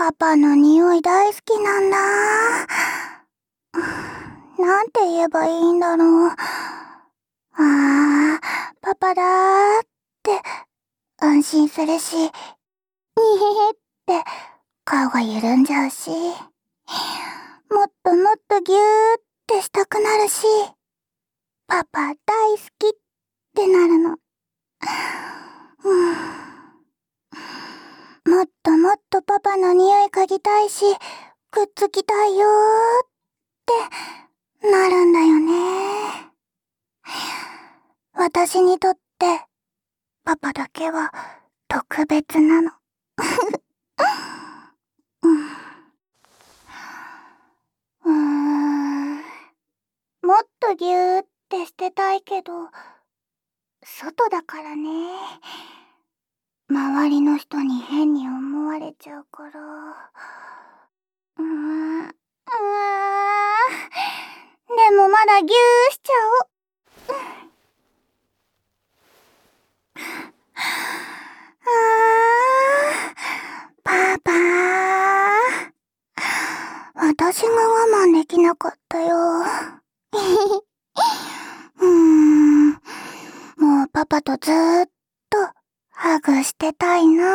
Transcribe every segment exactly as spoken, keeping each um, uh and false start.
パパの匂い大好きなんだ。なんて言えばいいんだろう。あー、パパだーって安心するし、にへへって顔が緩んじゃうし、もっともっとぎゅーってしたくなるし、パパ大好きってなるの。うん、もっともっとパパの匂い嗅ぎたいし、くっつきたいよーってなるんだよね。私にとってパパだけは特別なの。うーん、もっとぎゅーってしてたいけど、外だからね。周りの人に変に思われちゃうから。うーん、うーん。でもまだぎゅーしちゃおう。あー、パパー。私が我慢できなかったよ。うーん、もうパパとずーっとハグしてたいな。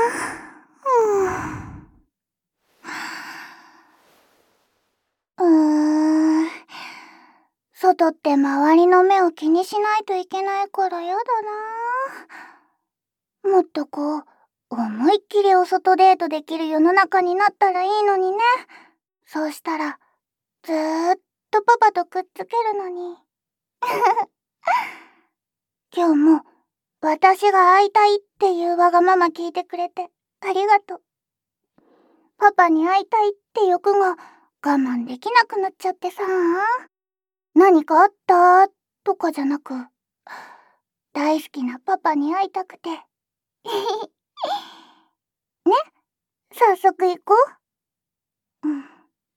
うん。うーん。外って周りの目を気にしないといけないからやだな。もっとこう、思いっきりお外デートできる世の中になったらいいのにね。そうしたら、ずーっとパパとくっつけるのに。今日も、私が会いたいっていうわがまま聞いてくれて、ありがとう。パパに会いたいって欲が我慢できなくなっちゃってさ。何かあったとかじゃなく、大好きなパパに会いたくて。ね、早速行こう。うん。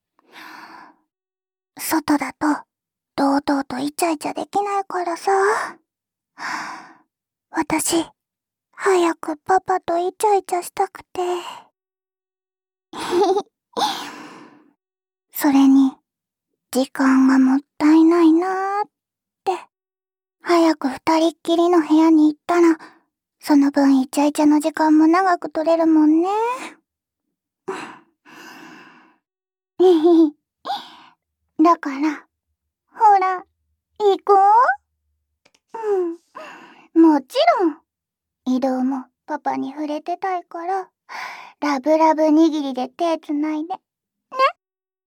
外だと、堂々とイチャイチャできないからさ。私、早くパパとイチャイチャしたくて。それに、時間がもったいないなーって。早く二人っきりの部屋に行ったら、その分イチャイチャの時間も長く取れるもんね。だから、ほら、行こう。うん。もちろん、移動もパパに触れてたいから、ラブラブ握りで手つないで。